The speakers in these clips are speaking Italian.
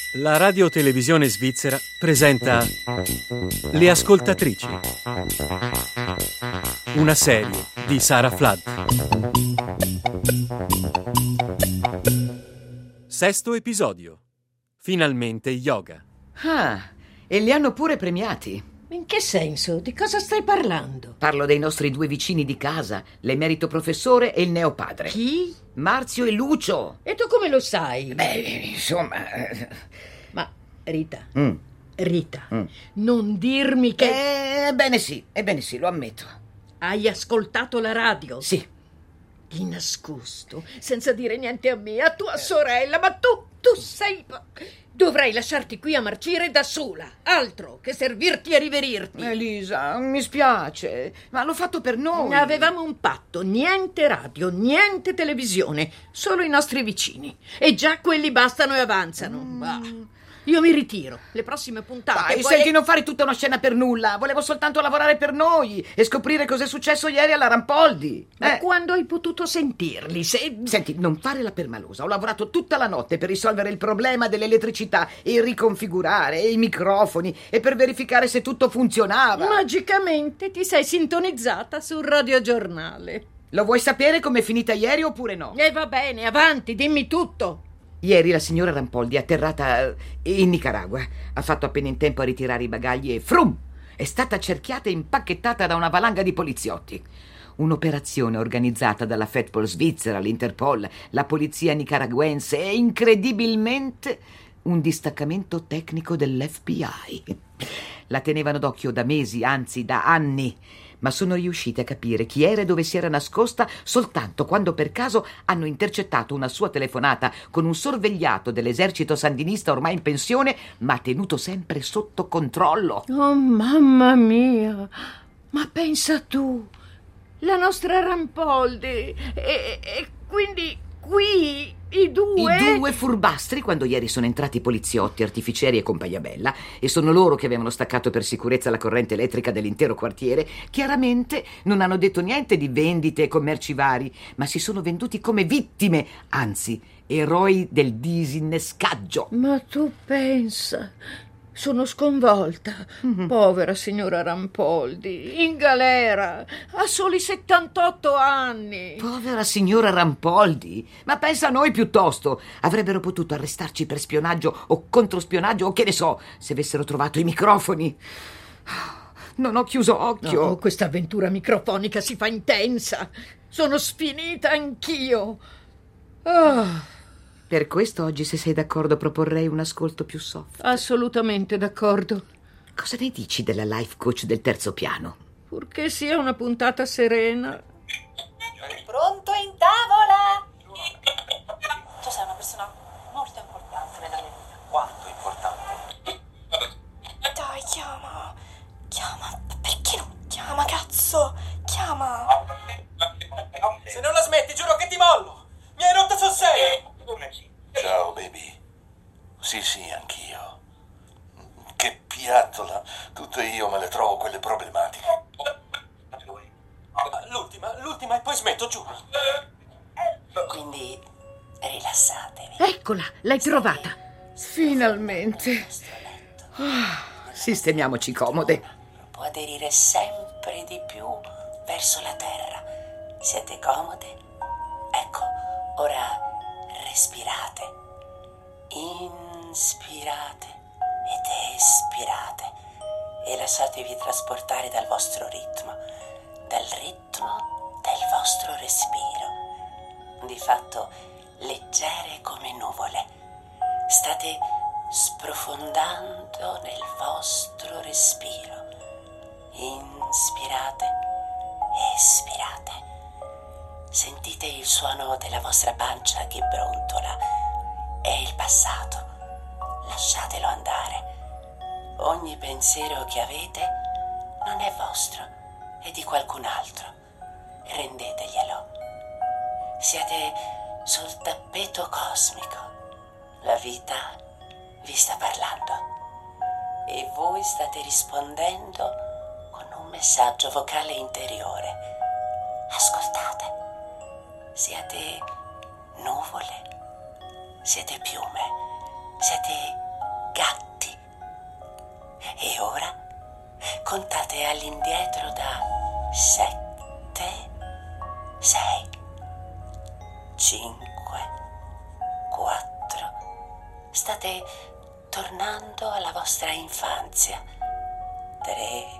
La radiotelevisione svizzera presenta Le Ascoltatrici, una serie di Sara Flood. Sesto episodio. Finalmente yoga. Ah, e li hanno pure premiati. In che senso? Di cosa stai parlando? Parlo dei nostri due vicini di casa, l'emerito professore e il neopadre. Chi? Marzio e Lucio. E tu come lo sai? Insomma... Ma, Rita, Mm. non dirmi che... Ebbene sì, lo ammetto. Hai ascoltato la radio? Sì. Di nascosto, senza dire niente a me, a tua sorella, ma tu sei... Dovrei lasciarti qui a marcire da sola, altro che servirti e riverirti. Elisa, mi spiace, ma l'ho fatto per noi. Avevamo un patto, niente radio, niente televisione, solo i nostri vicini. E già quelli bastano e avanzano. Bah. Io mi ritiro, le prossime puntate... Dai, senti, non fare tutta una scena per nulla. Volevo soltanto lavorare per noi e scoprire cos'è successo ieri alla Rampoldi. Ma quando hai potuto sentirli? Senti, non fare la permalosa. Ho lavorato tutta la notte per risolvere il problema dell'elettricità e riconfigurare i microfoni e per verificare se tutto funzionava. Magicamente ti sei sintonizzata sul radiogiornale. Lo vuoi sapere com'è finita ieri oppure no? E va bene, avanti, dimmi tutto. Ieri la signora Rampoldi è atterrata in Nicaragua. Ha fatto appena in tempo a ritirare i bagagli e frum! È stata cerchiata e impacchettata da una valanga di poliziotti. Un'operazione organizzata dalla Fedpol svizzera, l'Interpol, la polizia nicaraguense e incredibilmente un distaccamento tecnico dell'FBI. La tenevano d'occhio da mesi, anzi da anni, ma sono riusciti a capire chi era e dove si era nascosta soltanto quando per caso hanno intercettato una sua telefonata con un sorvegliato dell'esercito sandinista ormai in pensione, ma tenuto sempre sotto controllo. Oh, mamma mia! Ma pensa tu, la nostra Rampoldi, e quindi qui i due... I due furbastri, quando ieri sono entrati poliziotti, artificieri e compagnia bella, e sono loro che avevano staccato per sicurezza la corrente elettrica dell'intero quartiere, chiaramente non hanno detto niente di vendite e commerci vari, ma si sono venduti come vittime, anzi, eroi del disinnescaggio. Ma tu pensa... Sono sconvolta. Povera signora Rampoldi, in galera, ha soli 78 anni. Povera signora Rampoldi, ma pensa a noi piuttosto. Avrebbero potuto arrestarci per spionaggio o controspionaggio o che ne so, se avessero trovato i microfoni. Non ho chiuso occhio. No, questa avventura microfonica si fa intensa. Sono sfinita anch'io. Ah. Per questo oggi, se sei d'accordo, proporrei un ascolto più soft. Assolutamente d'accordo. Cosa ne dici della life coach del terzo piano? Purché sia una puntata serena. Pronto in tavola? Tu sei una persona molto importante nella mia vita. Quanto importante? Dai, chiama. Perché non chiama, cazzo? Chiama. Se non la smetti, giuro che ti mollo! Mi hai rotto sul serio! Ciao, baby. Sì, anch'io. Che piattola. Tutte io me le trovo quelle problematiche. L'ultima e poi smetto, giuro. Quindi rilassatevi. Eccola, l'hai trovata. Finalmente. Sistemiamoci comode. Può aderire sempre di più verso la terra. Siete comode? Ecco, ora respirate. Inspirate ed espirate e lasciatevi trasportare dal vostro ritmo, dal ritmo del vostro respiro. Di fatto leggere come nuvole. State sprofondando nel vostro respiro. Inspirate, espirate. Sentite il suono della vostra pancia che brontola. È il passato. Lasciatelo andare. Ogni pensiero che avete non è vostro, è di qualcun altro. Rendeteglielo. Siete sul tappeto cosmico. La vita vi sta parlando e voi state rispondendo con un messaggio vocale interiore. Ascoltate. Siete nuvole, siete piume, siete gatti. E ora contate all'indietro da 7, 6, 5, 4. State tornando alla vostra infanzia. 3,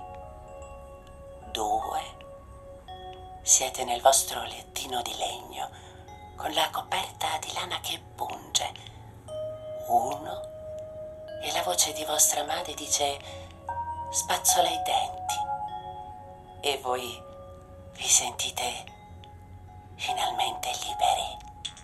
2. Siete nel vostro lettino di legno con la coperta di lana che punge. 1. E la voce di vostra madre dice: spazzola i denti. E voi vi sentite finalmente liberi.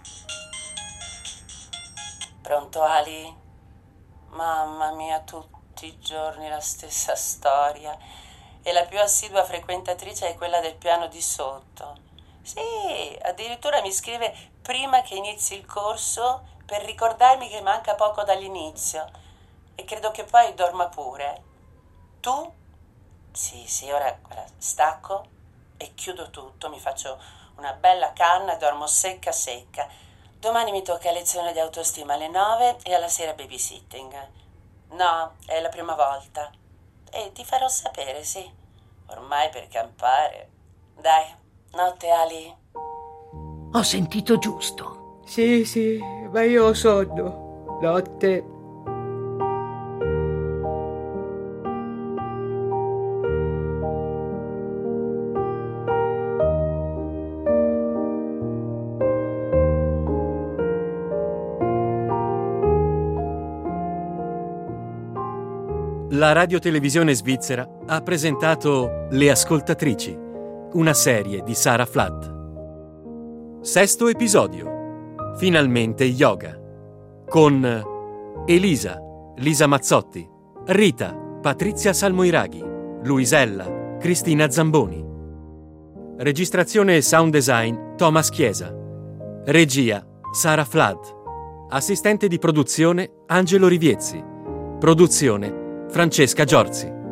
Pronto, Ali? Mamma mia, tutti i giorni la stessa storia. E la più assidua frequentatrice è quella del piano di sotto. Sì, addirittura mi scrive prima che inizi il corso per ricordarmi che manca poco dall'inizio. E credo che poi dorma pure. Tu? Sì, ora guarda, stacco e chiudo tutto, mi faccio una bella canna e dormo secca. Domani mi tocca lezione di autostima alle 9 e alla sera babysitting. No, è la prima volta. E ti farò sapere, sì. Ormai per campare. Dai, notte, Ali. Ho sentito giusto. Sì, ma io ho sonno. Notte. La radiotelevisione svizzera ha presentato Le Ascoltatrici, una serie di Sarah Flood. 6° episodio. Finalmente yoga. Con Elisa, Lisa Mazzotti, Rita, Patrizia Salmoiraghi, Luisella, Cristina Zamboni. Registrazione e sound design Thomas Chiesa. Regia Sarah Flood. Assistente di produzione Angelo Riviezzi. Produzione Francesca Giorzi.